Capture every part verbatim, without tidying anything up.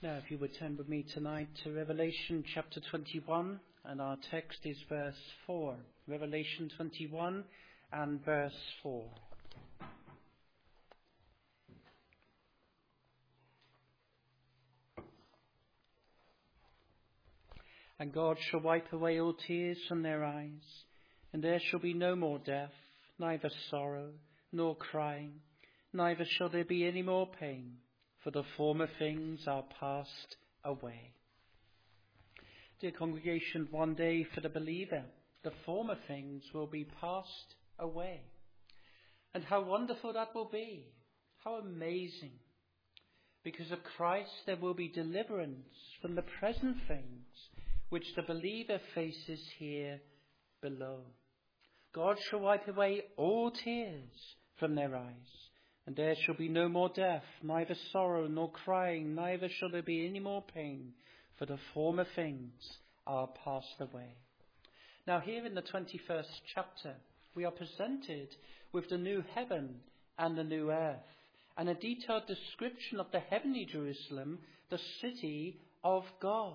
Now, if you would turn with me tonight to Revelation chapter twenty-one, and our text is verse four. Revelation twenty-one and verse four. And God shall wipe away all tears from their eyes, and there shall be no more death, neither sorrow, nor crying, neither shall there be any more pain, for the former things are passed away. Dear congregation, one day for the believer, the former things will be passed away. And how wonderful that will be. How amazing. Because of Christ there will be deliverance from the present things which the believer faces here below. God shall wipe away all tears from their eyes, and there shall be no more death, neither sorrow nor crying, neither shall there be any more pain, for the former things are passed away. Now here in the twenty-first chapter, we are presented with the new heaven and the new earth, and a detailed description of the heavenly Jerusalem, the city of God.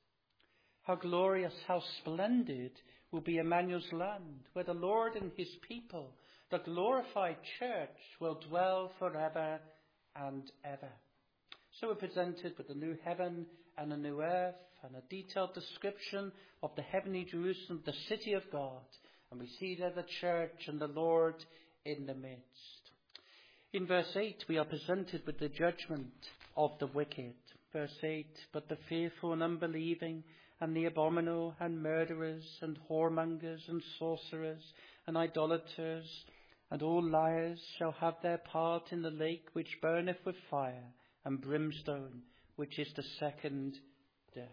How glorious, how splendid will be Emmanuel's land, where the Lord and his people, the glorified church, will dwell forever and ever. So we're presented with the new heaven and the new earth, and a detailed description of the heavenly Jerusalem, the city of God. And we see there the church and the Lord in the midst. In verse eight, we are presented with the judgment of the wicked. Verse eight, but the fearful and unbelieving, and the abominable, and murderers, and whoremongers, and sorcerers, and idolaters, and all liars shall have their part in the lake which burneth with fire and brimstone, which is the second death.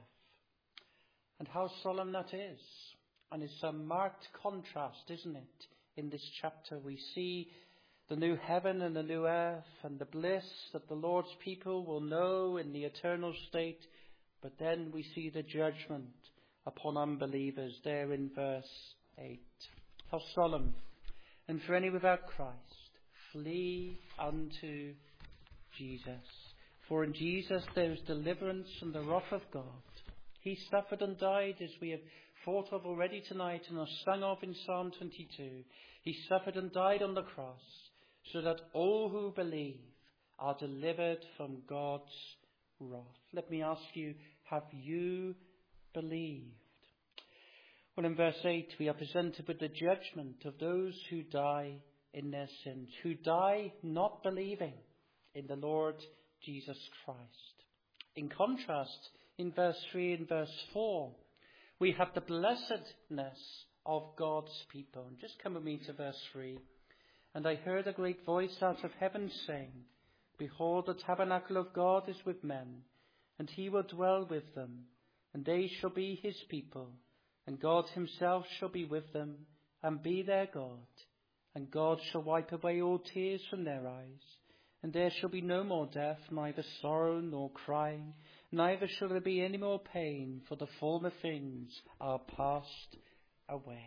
And how solemn that is. And it's a marked contrast, isn't it? In this chapter we see the new heaven and the new earth, and the bliss that the Lord's people will know in the eternal state. But then we see the judgment upon unbelievers there in verse eight. How solemn. And for any without Christ, flee unto Jesus. For in Jesus there is deliverance from the wrath of God. He suffered and died, as we have thought of already tonight and are sung of in Psalm twenty-two. He suffered and died on the cross, so that all who believe are delivered from God's wrath. Let me ask you, have you believed? Well, in verse eight, we are presented with the judgment of those who die in their sins, who die not believing in the Lord Jesus Christ. In contrast, in verse three and verse four, we have the blessedness of God's people. And just come with me to verse three. And I heard a great voice out of heaven saying, Behold, the tabernacle of God is with men, and he will dwell with them, and they shall be his people, and God himself shall be with them, and be their God. And God shall wipe away all tears from their eyes, and there shall be no more death, neither sorrow nor crying, neither shall there be any more pain, for the former things are passed away.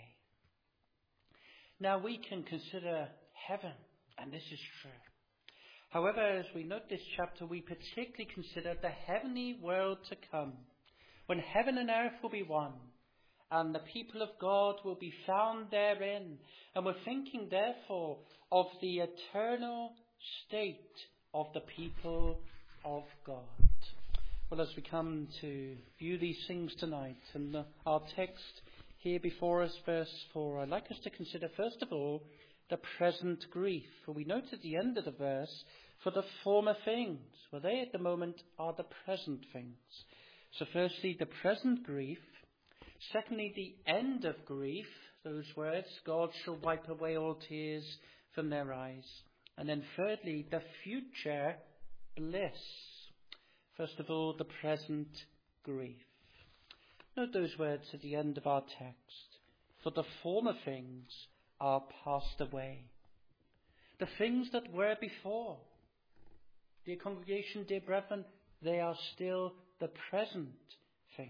Now we can consider heaven, and this is true. However, as we note this chapter, we particularly consider the heavenly world to come, when heaven and earth will be one, and the people of God will be found therein. And we're thinking, therefore, of the eternal state of the people of God. Well, as we come to view these things tonight, and our text here before us, verse four, I'd like us to consider, first of all, the present grief. For we note at the end of the verse, for the former things. Well, they at the moment are the present things. So firstly, the present grief. Secondly, the end of grief. Those words, God shall wipe away all tears from their eyes. And then thirdly, the future bliss. First of all, the present grief. Note those words at the end of our text. For the former things are passed away. The things that were before. Dear congregation, dear brethren, they are still the present things.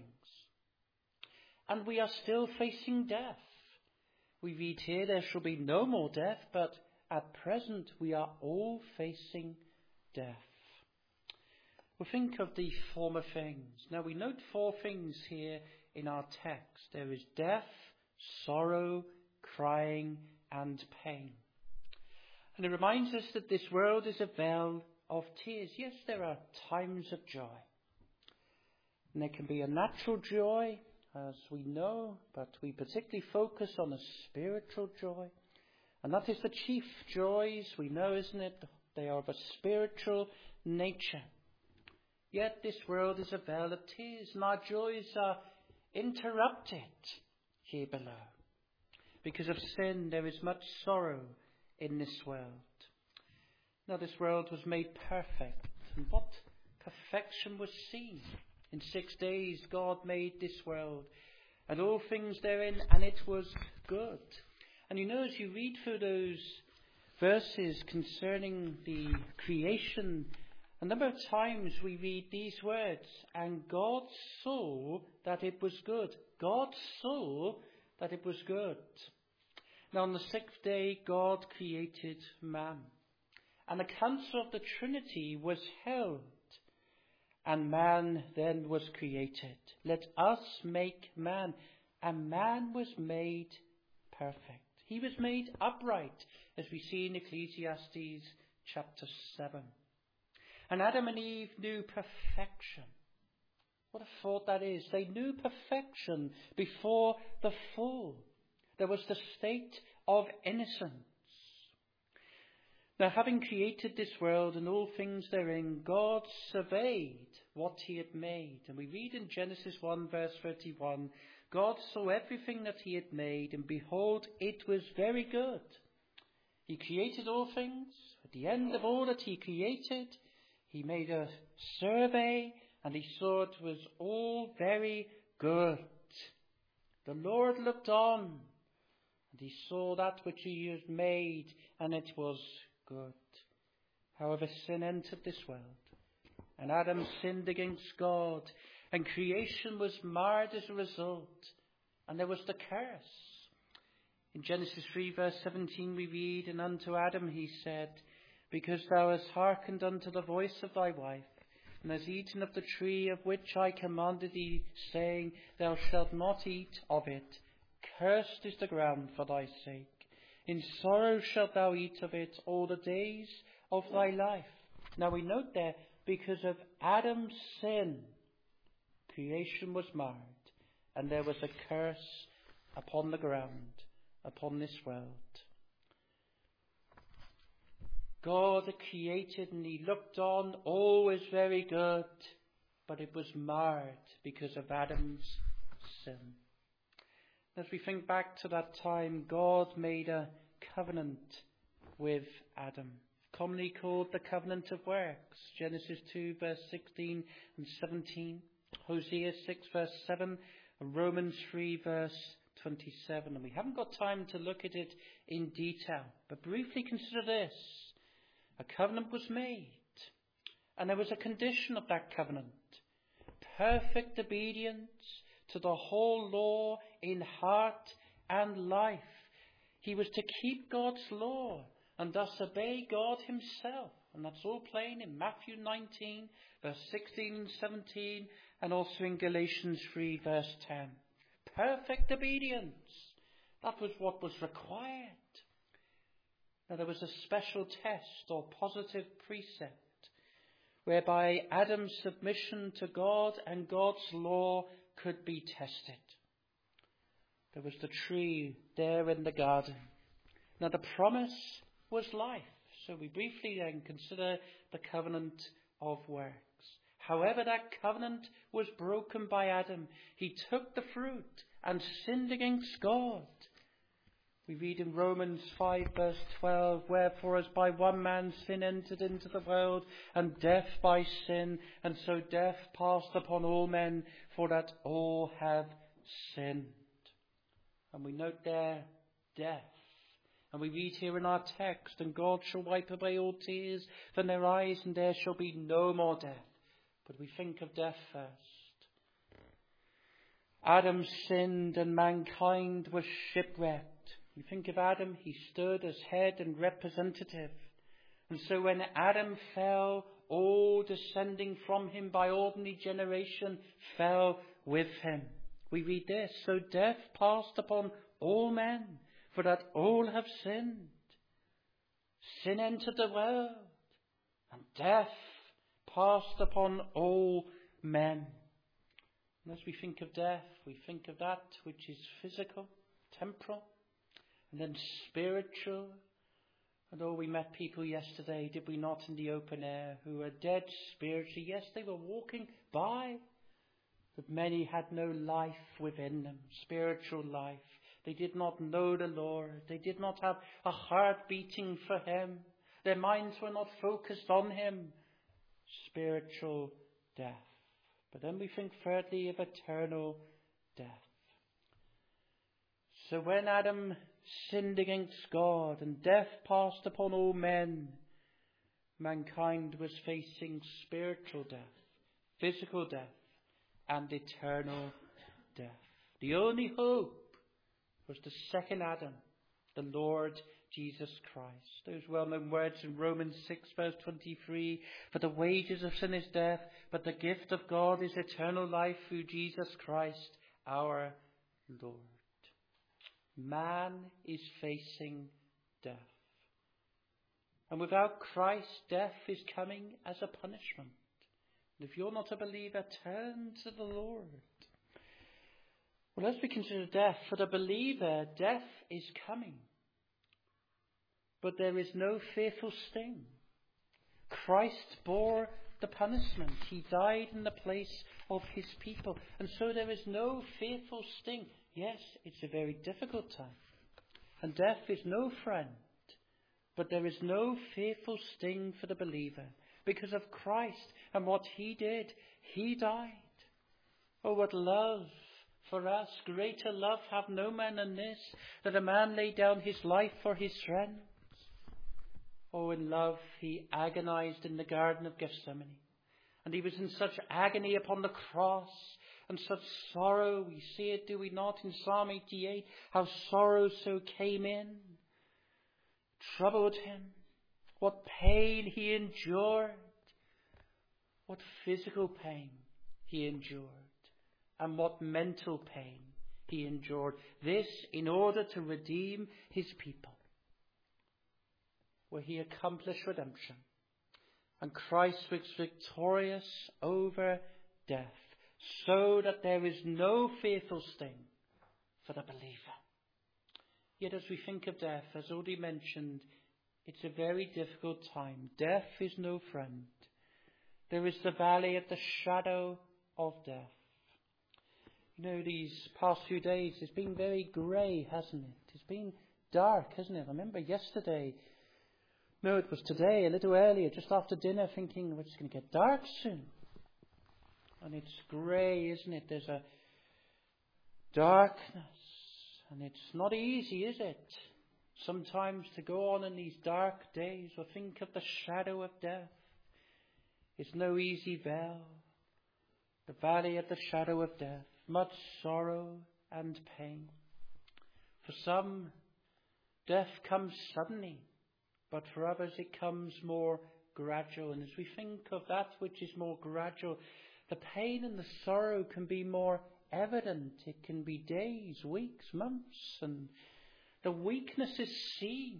And we are still facing death. We read here there shall be no more death, but at present we are all facing death. Well, think of the former things. Now we note four things here in our text. There is death, sorrow, crying, and pain. And it reminds us that this world is a vale of tears. Yes, there are times of joy. And there can be a natural joy, as we know, but we particularly focus on a spiritual joy. And that is the chief joys, we know, isn't it? They are of a spiritual nature. Yet this world is a vale of tears, and our joys are interrupted here below. Because of sin, there is much sorrow in this world. Now, this world was made perfect, and what perfection was seen? In six days, God made this world, and all things therein, and it was good. And you know, as you read through those verses concerning the creation, a number of times we read these words, and God saw that it was good. God saw that it was good. Now on the sixth day, God created man. And the counsel of the Trinity was held. And man then was created. Let us make man. And man was made perfect. He was made upright, as we see in Ecclesiastes chapter seven. And Adam and Eve knew perfection. What a thought that is. They knew perfection before the fall. There was the state of innocence. Now, having created this world and all things therein, God surveyed what he had made. And we read in Genesis one verse thirty-one, God saw everything that he had made, and behold, it was very good. He created all things. At the end of all that he created, he made a survey, and he saw it was all very good. The Lord looked on, and he saw that which he had made, and it was good. However, sin entered this world, and Adam sinned against God, and creation was marred as a result, and there was the curse. In Genesis three verse seventeen we read, and unto Adam he said, because thou hast hearkened unto the voice of thy wife, and hast eaten of the tree of which I commanded thee, saying, thou shalt not eat of it, cursed is the ground for thy sake. In sorrow shalt thou eat of it all the days of thy life. Now we note there, because of Adam's sin, creation was marred, and there was a curse upon the ground, upon this world. God had created, and he looked on, all was very good, but it was marred because of Adam's sin. As we think back to that time, God made a covenant with Adam, commonly called the covenant of works. Genesis two verse sixteen and seventeen, Hosea six verse seven, and Romans three verse twenty-seven. And we haven't got time to look at it in detail, but briefly consider this. A covenant was made, and there was a condition of that covenant. Perfect obedience to the whole law in heart and life. He was to keep God's law and thus obey God himself. And that's all plain in Matthew nineteen, verse sixteen and seventeen, and also in Galatians three, verse ten. Perfect obedience. That was what was required. Now there was a special test or positive precept whereby Adam's submission to God and God's law could be tested. There was the tree there in the garden. Now the promise was life. So we briefly then consider the covenant of works. However, that covenant was broken by Adam. He took the fruit and sinned against God. We read in Romans five verse twelve, wherefore as by one man sin entered into the world, and death by sin, and so death passed upon all men, for that all have sinned. And we note there, death. And we read here in our text, and God shall wipe away all tears from their eyes, and there shall be no more death. But we think of death first. Adam sinned, and mankind was shipwrecked. You think of Adam, he stood as head and representative. And so when Adam fell, all descending from him by ordinary generation fell with him. We read this, so death passed upon all men, for that all have sinned. Sin entered the world, and death passed upon all men. And as we think of death, we think of that which is physical, temporal, and then spiritual. And oh, we met people yesterday, did we not, in the open air, who were dead spiritually. Yes, they were walking by, but many had no life within them, spiritual life. They did not know the Lord. They did not have a heart beating for him. Their minds were not focused on him. Spiritual death. But then we think thirdly of eternal death. So when Adam sinned against God and death passed upon all men, mankind was facing spiritual death, physical death, and eternal death. The only hope was the second Adam, the Lord Jesus Christ. Those well-known words in Romans six verse twenty-three, for the wages of sin is death, but the gift of God is eternal life through Jesus Christ our Lord. Man is facing death. And without Christ, death is coming as a punishment. And if you're not a believer, turn to the Lord. Well, as we consider death, for the believer, death is coming. But there is no fearful sting. Christ bore the punishment. He died in the place of his people. And so there is no fearful sting. Yes, it's a very difficult time. And death is no friend. But there is no fearful sting for the believer. Because of Christ and what he did, he died. Oh, what love for us. Greater love have no man than this, that a man lay down his life for his friends. Oh, in love he agonized in the Garden of Gethsemane. And he was in such agony upon the cross and such sorrow. We see it, do we not, in Psalm eighty-eight, how sorrow so came in, troubled him. What pain he endured. What physical pain he endured. And what mental pain he endured. This in order to redeem his people. Where he accomplished redemption. And Christ was victorious over death. So that there is no fearful sting for the believer. Yet as we think of death, as already mentioned, it's a very difficult time. Death is no friend. There is the valley of the shadow of death. You know, these past few days, it's been very grey, hasn't it? It's been dark, hasn't it? I remember yesterday, no, it was today, a little earlier, just after dinner, thinking, well, it's going to get dark soon. And it's grey, isn't it? There's a darkness. And it's not easy, is it? Sometimes to go on in these dark days or think of the shadow of death. It's no easy vale. The valley of the shadow of death. Much sorrow and pain. For some, death comes suddenly. But for others it comes more gradual. And as we think of that which is more gradual, the pain and the sorrow can be more evident. It can be days, weeks, months. And the weakness is seen.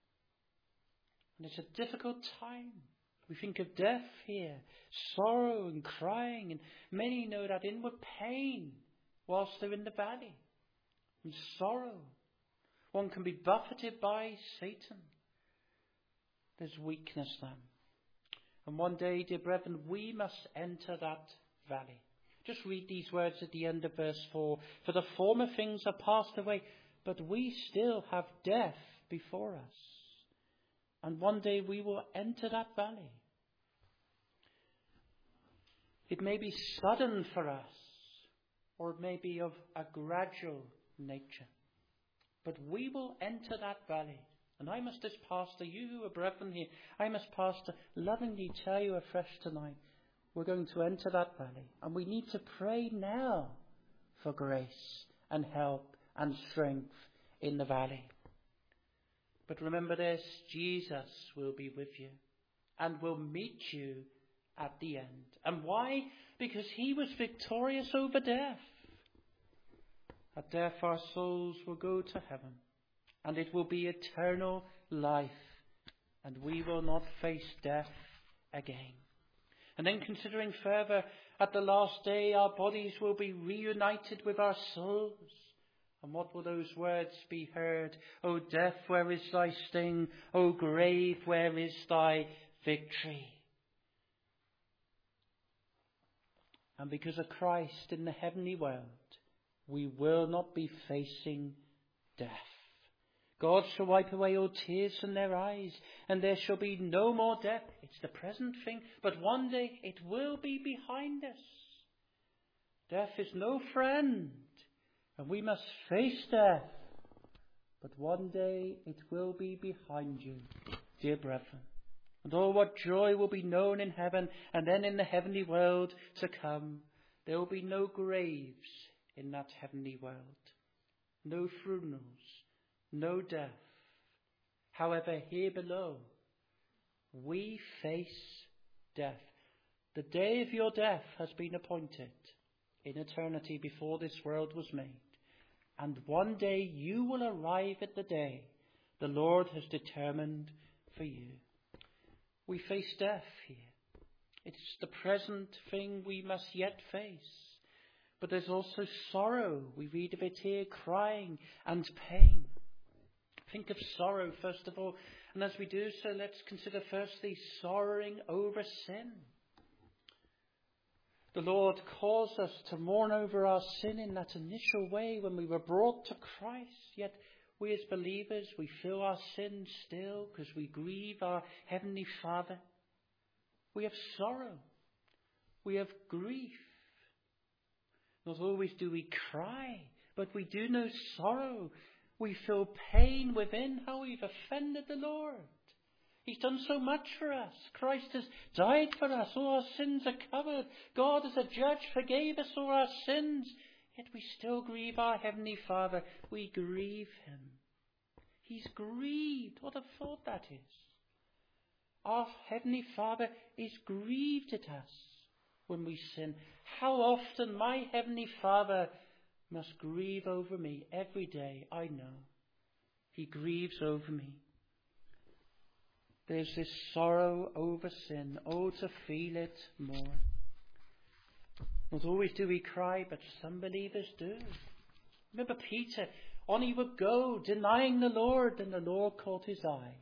And it's a difficult time. We think of death here, sorrow and crying. And many know that inward pain whilst they're in the valley. And sorrow. One can be buffeted by Satan. There's weakness then. And one day, dear brethren, we must enter that valley. Just read these words at the end of verse four. For the former things are passed away, but we still have death before us. And one day we will enter that valley. It may be sudden for us, or it may be of a gradual nature. But we will enter that valley. And I must, as pastor, you who are brethren here, I must, pastor, lovingly tell you afresh tonight, we're going to enter that valley. And we need to pray now for grace and help and strength in the valley. But remember this, Jesus will be with you and will meet you at the end. And why? Because he was victorious over death. At death our souls will go to heaven, and it will be eternal life, and we will not face death again. And then considering further, at the last day our bodies will be reunited with our souls. And what will those words be heard? O death, where is thy sting? O grave, where is thy victory? And because of Christ in the heavenly world, we will not be facing death. God shall wipe away all tears from their eyes, and there shall be no more death. It's the present thing, but one day it will be behind us. Death is no friend, and we must face death. But one day it will be behind you, dear brethren. And oh, what joy will be known in heaven, and then in the heavenly world to come. There will be no graves in that heavenly world, no funerals, no death. However, here below, we face death. The day of your death has been appointed in eternity before this world was made. And one day you will arrive at the day the Lord has determined for you. We face death here. It's the present thing we must yet face. But there's also sorrow. We read of it here, crying and pain. Think of sorrow first of all. And as we do so, let's consider firstly sorrowing over sin. The Lord calls us to mourn over our sin in that initial way when we were brought to Christ. Yet we as believers, we feel our sin still because we grieve our Heavenly Father. We have sorrow. We have grief. Not always do we cry, but we do know sorrow. We feel pain within how we've offended the Lord. He's done so much for us. Christ has died for us. All our sins are covered. God as a judge forgave us all our sins. Yet we still grieve our Heavenly Father. We grieve him. He's grieved. What a thought that is. Our Heavenly Father is grieved at us when we sin. How often my Heavenly Father must grieve over me every day, I know. He grieves over me. There's this sorrow over sin. Oh, to feel it more. Not always do we cry, but some believers do. Remember Peter, on he would go, denying the Lord, and the Lord caught his eye.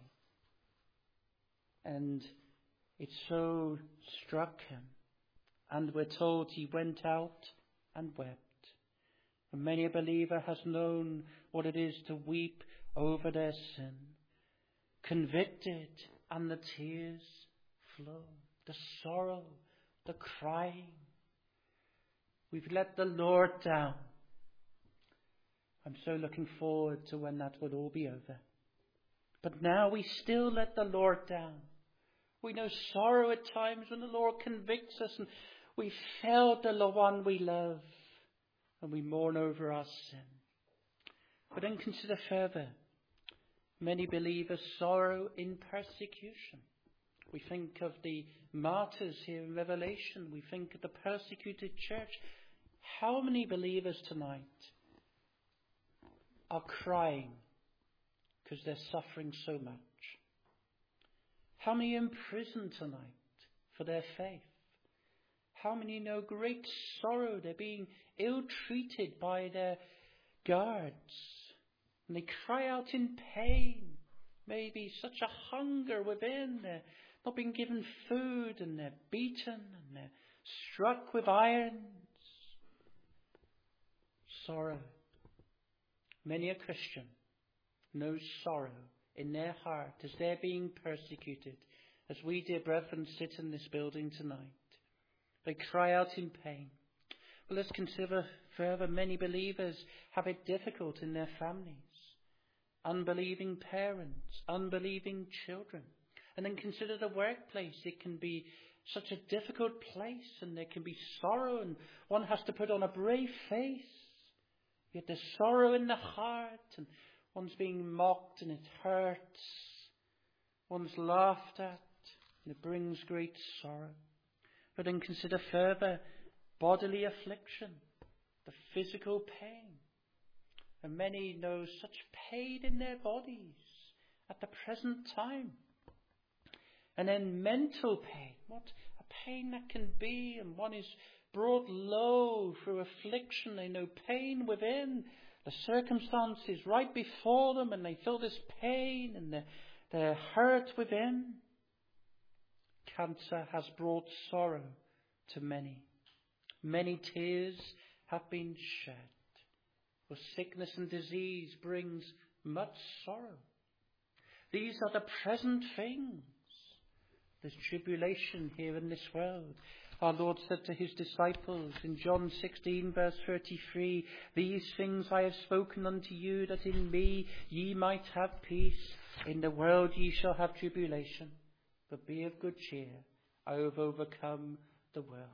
And it so struck him. And we're told he went out and wept. And many a believer has known what it is to weep over their sin. Convicted, and the tears flow. The sorrow, the crying. We've let the Lord down. I'm so looking forward to when that would all be over. But now we still let the Lord down. We know sorrow at times when the Lord convicts us and we failed the one we love and we mourn over our sin. But then consider further. Many believers sorrow in persecution. We think of the martyrs here in Revelation. We think of the persecuted church. How many believers tonight are crying because they're suffering so much? How many are in prison tonight for their faith? How many know great sorrow? They're being ill-treated by their guards. And they cry out in pain. Maybe such a hunger within. They're not being given food and they're beaten and they're struck with irons. Sorrow. Many a Christian knows sorrow in their heart as they're being persecuted. As we, dear brethren, sit in this building tonight. They cry out in pain. But let's consider further, many believers have it difficult in their families. Unbelieving parents, unbelieving children. And then consider the workplace. It can be such a difficult place and there can be sorrow and one has to put on a brave face. Yet there's sorrow in the heart and one's being mocked and it hurts. One's laughed at and it brings great sorrow. But then consider further bodily affliction, the physical pain. And many know such pain in their bodies at the present time. And then mental pain, what a pain that can be, and one is brought low through affliction. They know pain within, the circumstances right before them, and they feel this pain and they're, they're hurt within. Cancer has brought sorrow to many. Many tears have been shed. For sickness and disease brings much sorrow. These are the present things. There's tribulation here in this world. Our Lord said to his disciples in John sixteen verse thirty-three, "These things I have spoken unto you, that in me ye might have peace. In the world ye shall have tribulation. But be of good cheer, I have overcome the world."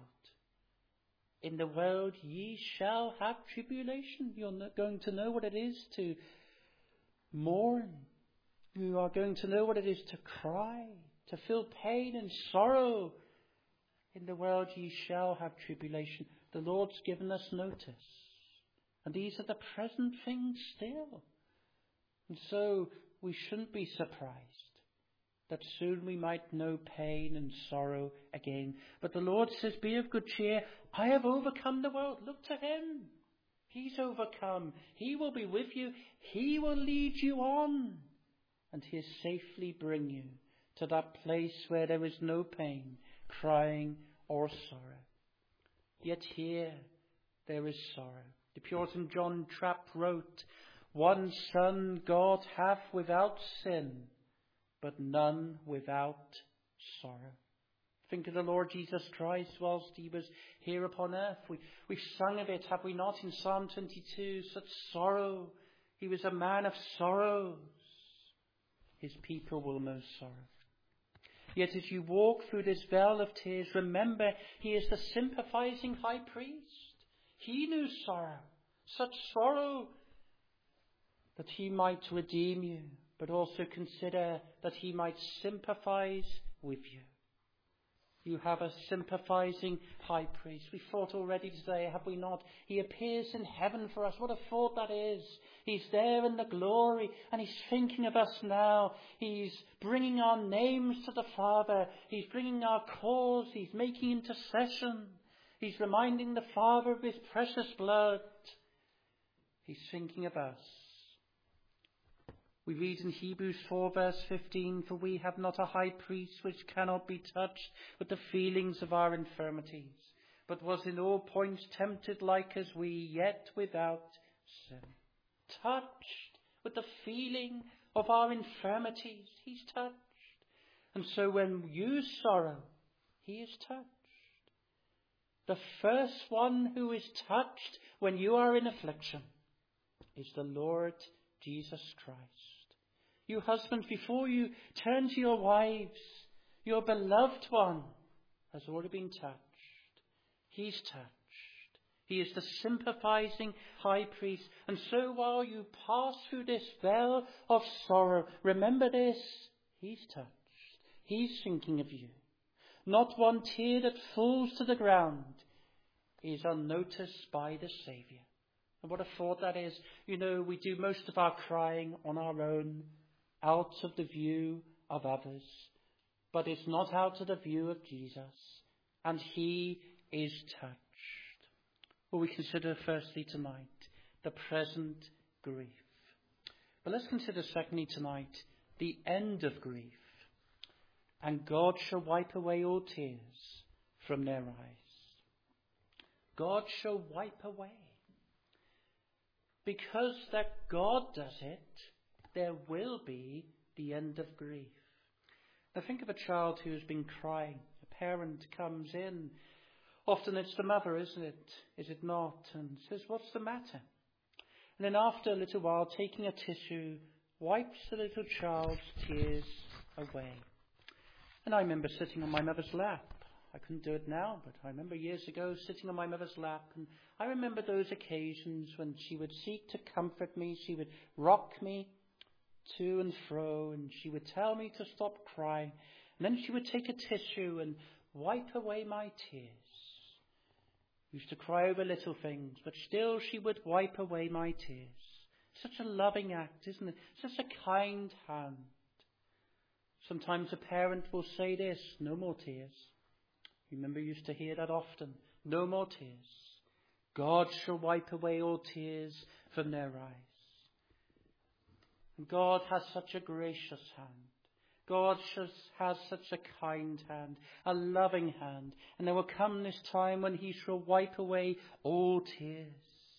In the world ye shall have tribulation. You're not going to know what it is to mourn. You are going to know what it is to cry, to feel pain and sorrow. In the world ye shall have tribulation. The Lord's given us notice. And these are the present things still. And so we shouldn't be surprised that soon we might know pain and sorrow again. But the Lord says, be of good cheer. I have overcome the world. Look to him. He's overcome. He will be with you. He will lead you on. And he'll safely bring you to that place where there is no pain, crying or sorrow. Yet here there is sorrow. The Puritan John Trapp wrote, "One Son God hath without sin, but none without sorrow." Think of the Lord Jesus Christ whilst he was here upon earth. We, we've sung of it, have we not, in Psalm twenty-two? Such sorrow. He was a man of sorrows. His people will know sorrow. Yet as you walk through this vale of tears, remember he is the sympathizing high priest. He knew sorrow, such sorrow that he might redeem you, but also consider that he might sympathize with you. You have a sympathizing high priest. We thought already today, have we not? He appears in heaven for us. What a thought that is. He's there in the glory and he's thinking of us now. He's bringing our names to the Father. He's bringing our cause. He's making intercession. He's reminding the Father of his precious blood. He's thinking of us. We read in Hebrews four verse fifteen, "For we have not a high priest which cannot be touched with the feelings of our infirmities, but was in all points tempted like as we, yet without sin." Touched with the feeling of our infirmities. He's touched. And so when you sorrow, he is touched. The first one who is touched when you are in affliction is the Lord Jesus Christ. You husbands, before you turn to your wives, your beloved one has already been touched. He's touched. He is the sympathizing high priest. And so while you pass through this vale of sorrow, remember this, he's touched. He's thinking of you. Not one tear that falls to the ground is unnoticed by the Saviour. And what a thought that is. You know, we do most of our crying on our own, out of the view of others. But it's not out of the view of Jesus. And he is touched. Well, we consider firstly tonight the present grief. But let's consider secondly tonight the end of grief. And God shall wipe away all tears from their eyes. God shall wipe away. Because that God does it, there will be the end of grief. Now think of a child who has been crying. A parent comes in. Often it's the mother, isn't it? Is it not? And says, "What's the matter?" And then after a little while, taking a tissue, wipes the little child's tears away. And I remember sitting on my mother's lap. I couldn't do it now, but I remember years ago sitting on my mother's lap, and I remember those occasions when she would seek to comfort me. She would rock me to and fro, and she would tell me to stop crying. And then she would take a tissue and wipe away my tears. Used to cry over little things, but still she would wipe away my tears. Such a loving act, isn't it? Such a kind hand. Sometimes a parent will say this, no more tears. You remember, you used to hear that often. No more tears. God shall wipe away all tears from their eyes. And God has such a gracious hand. God has such a kind hand, a loving hand. And there will come this time when he shall wipe away all tears.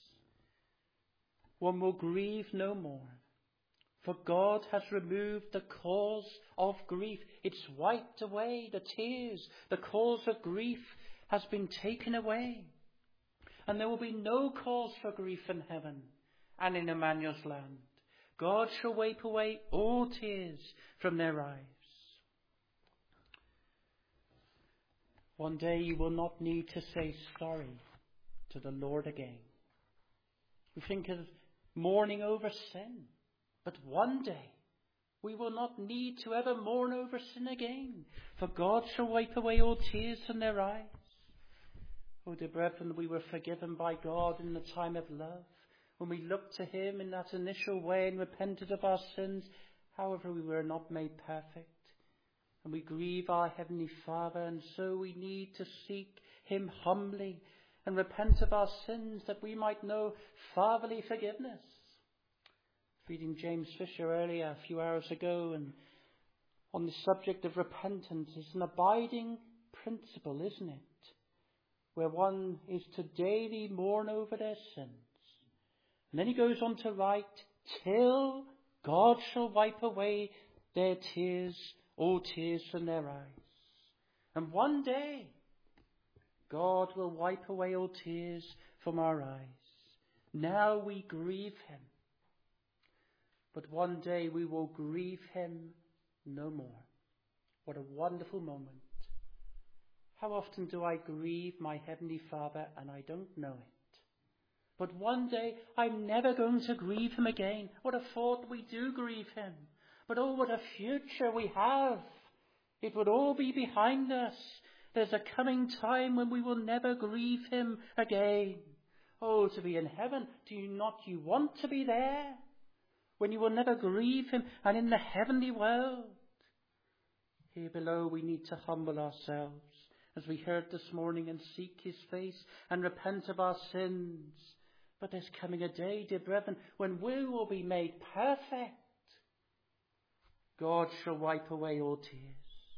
One will grieve no more. For God has removed the cause of grief. It's wiped away, the tears. The cause of grief has been taken away. And there will be no cause for grief in heaven and in Emmanuel's land. God shall wipe away all tears from their eyes. One day you will not need to say sorry to the Lord again. We think of mourning over sin. But one day we will not need to ever mourn over sin again. For God shall wipe away all tears from their eyes. Oh, dear brethren, we were forgiven by God in the time of love. When we looked to him in that initial way and repented of our sins, however we were not made perfect. And we grieve our Heavenly Father, and so we need to seek him humbly and repent of our sins that we might know fatherly forgiveness. Reading James Fisher earlier, a few hours ago, and on the subject of repentance is an abiding principle, isn't it? Where one is to daily mourn over their sins. And then he goes on to write, till God shall wipe away their tears, all tears from their eyes. And one day, God will wipe away all tears from our eyes. Now we grieve him. But one day we will grieve him no more. What a wonderful moment. How often do I grieve my Heavenly Father and I don't know it? But one day I'm never going to grieve him again. What a thought, we do grieve him. But oh, what a future we have. It would all be behind us. There's a coming time when we will never grieve him again. Oh, to be in heaven, do you not you want to be there? When you will never grieve him, and in the heavenly world. Here below we need to humble ourselves, as we heard this morning, and seek his face and repent of our sins. But there's coming a day, dear brethren, when we will be made perfect. God shall wipe away all tears.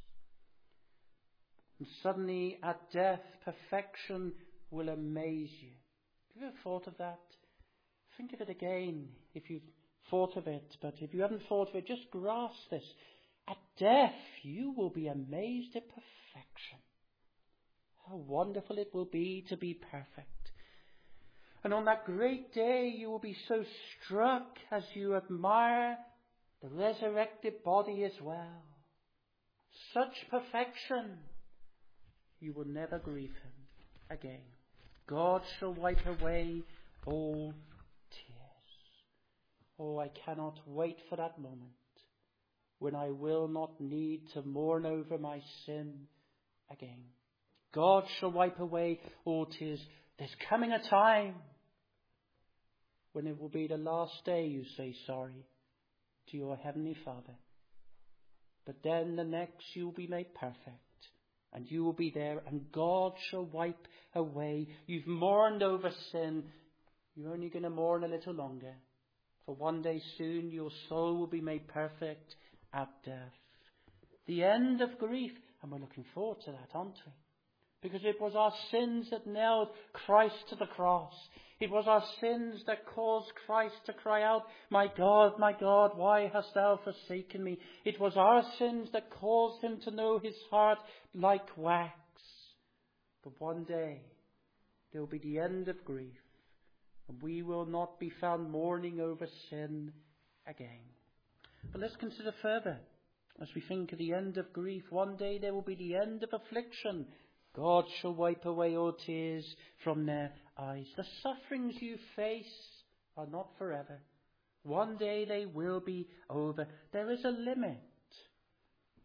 And suddenly at death, perfection will amaze you. Have you ever thought of that? Think of it again if you've thought of it. But if you haven't thought of it, just grasp this. At death, you will be amazed at perfection. How wonderful it will be to be perfect. And on that great day, you will be so struck as you admire the resurrected body as well. Such perfection, you will never grieve him again. God shall wipe away all tears. Oh, I cannot wait for that moment when I will not need to mourn over my sin again. God shall wipe away all tears. There's coming a time when it will be the last day you say sorry to your Heavenly Father. But then the next you will be made perfect. And you will be there, and God shall wipe away. You've mourned over sin. You're only going to mourn a little longer. For one day soon your soul will be made perfect at death. The end of grief. And we're looking forward to that, aren't we? Because it was our sins that nailed Christ to the cross. It was our sins that caused Christ to cry out, "My God, my God, why hast thou forsaken me?" It was our sins that caused him to know his heart like wax. But one day there will be the end of grief, and we will not be found mourning over sin again. But let's consider further as we think of the end of grief. One day there will be the end of affliction. God shall wipe away all tears from their eyes. The sufferings you face are not forever. One day they will be over. There is a limit.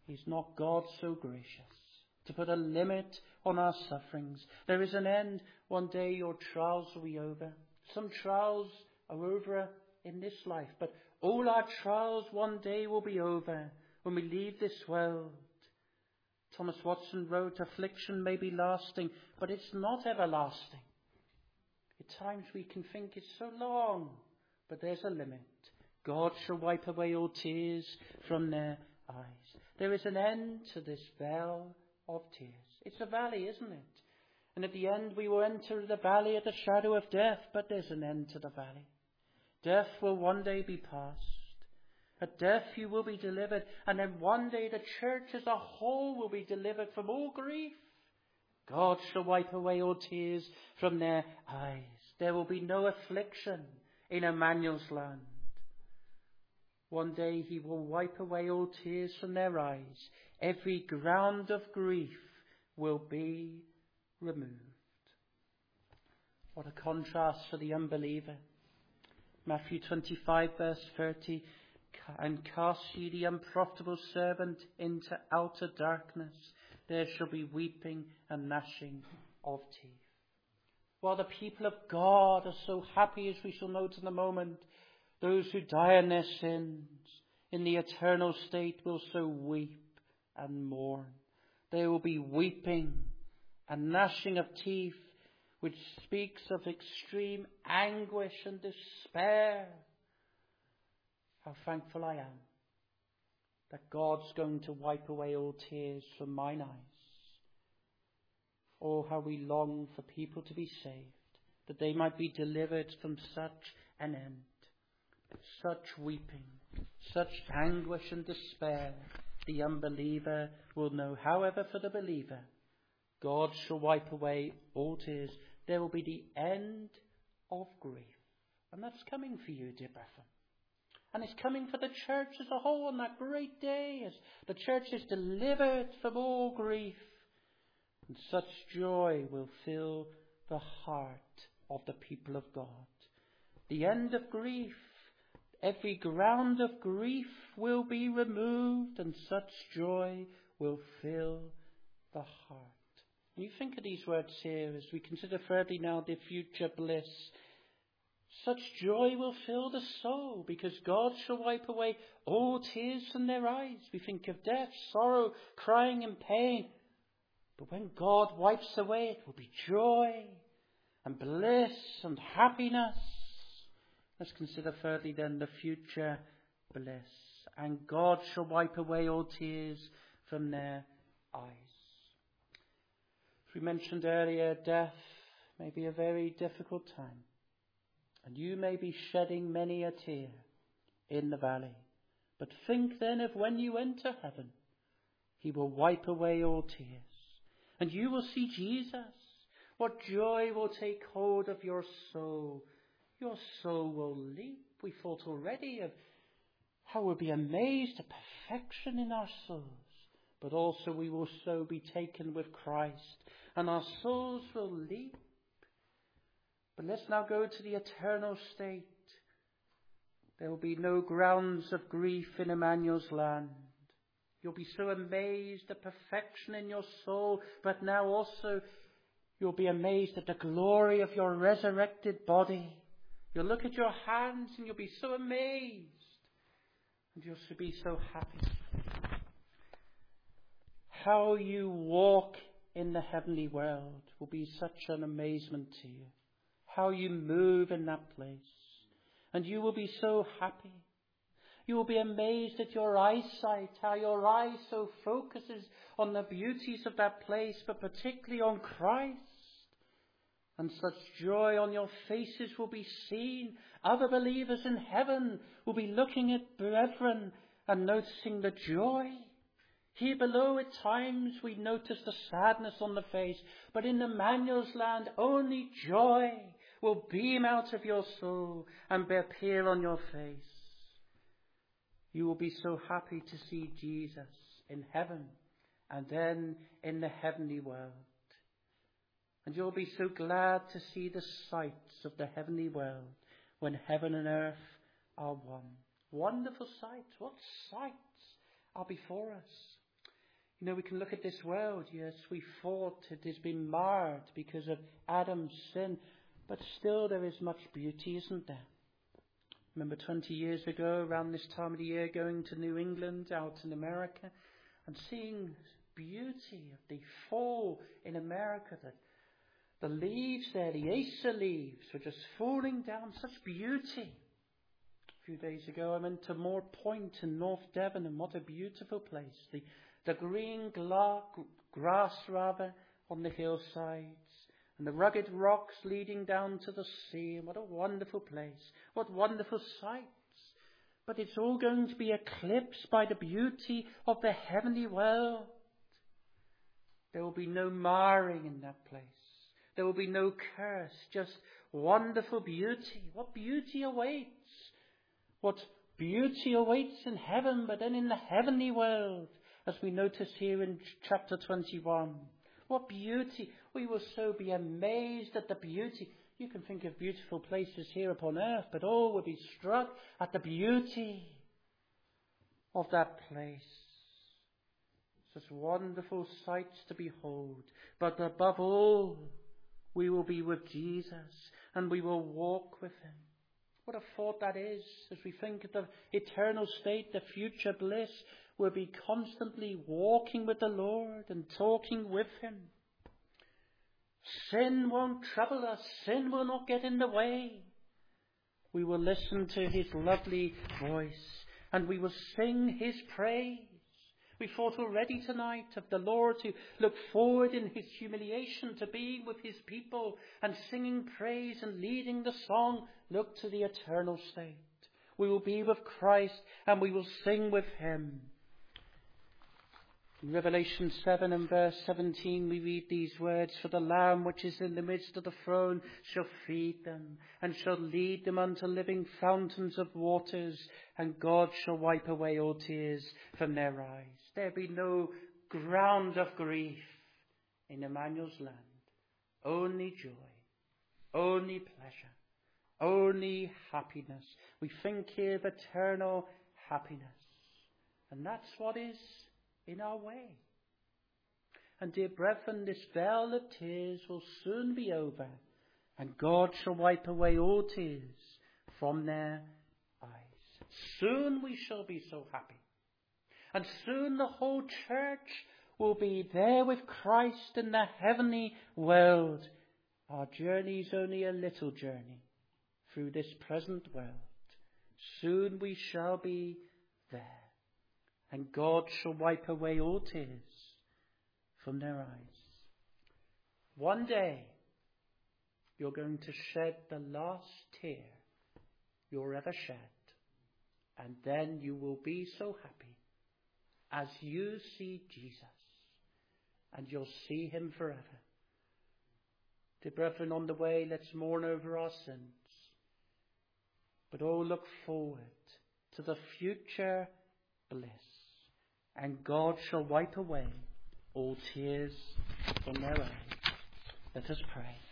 Is not God so gracious to put a limit on our sufferings? There is an end. One day your trials will be over. Some trials are over in this life, but all our trials one day will be over when we leave this world. Thomas Watson wrote, affliction may be lasting, but it's not everlasting. At times we can think it's so long, but there's a limit. God shall wipe away all tears from their eyes. There is an end to this vale of tears. It's a valley, isn't it? And at the end we will enter the valley of the shadow of death, but there's an end to the valley. Death will one day be past. At death you will be delivered, and then one day the church as a whole will be delivered from all grief. God shall wipe away all tears from their eyes. There will be no affliction in Emmanuel's land. One day he will wipe away all tears from their eyes. Every ground of grief will be removed. What a contrast for the unbeliever. Matthew twenty-five verse thirty, and cast ye the unprofitable servant into outer darkness. There shall be weeping and gnashing of teeth. While the people of God are so happy, as we shall note in a moment, those who die in their sins in the eternal state will so weep and mourn. There will be weeping and gnashing of teeth, which speaks of extreme anguish and despair. How thankful I am that God's going to wipe away all tears from mine eyes. Oh, how we long for people to be saved, that they might be delivered from such an end. Such weeping, such anguish and despair, the unbeliever will know. However, for the believer, God shall wipe away all tears. There will be the end of grief. And that's coming for you, dear brethren. And it's coming for the church as a whole on that great day, as the church is delivered from all grief. And such joy will fill the heart of the people of God. The end of grief. Every ground of grief will be removed, and such joy will fill the heart. And you think of these words here as we consider thirdly now the future bliss. Such joy will fill the soul, because God shall wipe away all tears from their eyes. We think of death, sorrow, crying and pain. But when God wipes away, it will be joy and bliss and happiness. Let's consider thirdly then the future bliss. And God shall wipe away all tears from their eyes. As we mentioned earlier, death may be a very difficult time. And you may be shedding many a tear in the valley. But think then of when you enter heaven. He will wipe away all tears. And you will see Jesus. What joy will take hold of your soul. Your soul will leap. We thought already of how we'll be amazed at perfection in our souls. But also we will so be taken with Christ. And our souls will leap. But let's now go to the eternal state. There will be no grounds of grief in Emmanuel's land. You'll be so amazed at perfection in your soul, but now also you'll be amazed at the glory of your resurrected body. You'll look at your hands and you'll be so amazed. And you'll be so happy. How you walk in the heavenly world will be such an amazement to you. How you move in that place. And you will be so happy. You will be amazed at your eyesight, how your eye so focuses on the beauties of that place, but particularly on Christ. And such joy on your faces will be seen. Other believers in heaven will be looking at brethren and noticing the joy. Here below at times we notice the sadness on the face, but in Emmanuel's land only joy will beam out of your soul and appear on your face. You will be so happy to see Jesus in heaven and then in the heavenly world. And you'll be so glad to see the sights of the heavenly world when heaven and earth are one. Wonderful sights. What sights are before us? You know, we can look at this world. Yes, we thought it has been marred because of Adam's sin, but still there is much beauty, isn't there? Remember twenty years ago, around this time of the year, going to New England, out in America, and seeing beauty of the fall in America, that the leaves there, the Acer leaves, were just falling down, such beauty. A few days ago I went to Moore Point in North Devon, and what a beautiful place. The, the green gla- grass rather on the hillsides, and the rugged rocks leading down to the sea, and what a wonderful place, what wonderful sights. But it's all going to be eclipsed by the beauty of the heavenly world. There will be no marring in that place. There will be no curse, just wonderful beauty. What beauty awaits? What beauty awaits in heaven, but then in the heavenly world, as we notice here in chapter twenty-one. What beauty! We will so be amazed at the beauty. You can think of beautiful places here upon earth, but all will be struck at the beauty of that place. Such wonderful sights to behold. But above all, we will be with Jesus, and we will walk with him. What a thought that is, as we think of the eternal state, the future bliss. We'll be constantly walking with the Lord and talking with him. Sin won't trouble us. Sin will not get in the way. We will listen to his lovely voice, and we will sing his praise. We thought already tonight of the Lord who looked forward in his humiliation to being with his people and singing praise and leading the song. Look to the eternal state. We will be with Christ, and we will sing with him. In Revelation seven and verse seventeen we read these words, "For the Lamb which is in the midst of the throne shall feed them, and shall lead them unto living fountains of waters, and God shall wipe away all tears from their eyes." There be no ground of grief in Emmanuel's land. Only joy, only pleasure, only happiness. We think here of eternal happiness. And that's what is in our way. And dear brethren, this vale of tears will soon be over, and God shall wipe away all tears from their eyes. Soon we shall be so happy. And soon the whole church will be there with Christ in the heavenly world. Our journey is only a little journey through this present world. Soon we shall be there. And God shall wipe away all tears from their eyes. One day, you're going to shed the last tear you'll ever shed. And then you will be so happy as you see Jesus. And you'll see him forever. Dear brethren, on the way, let's mourn over our sins. But oh, look forward to the future bliss. And God shall wipe away all tears from their eyes. Let us pray.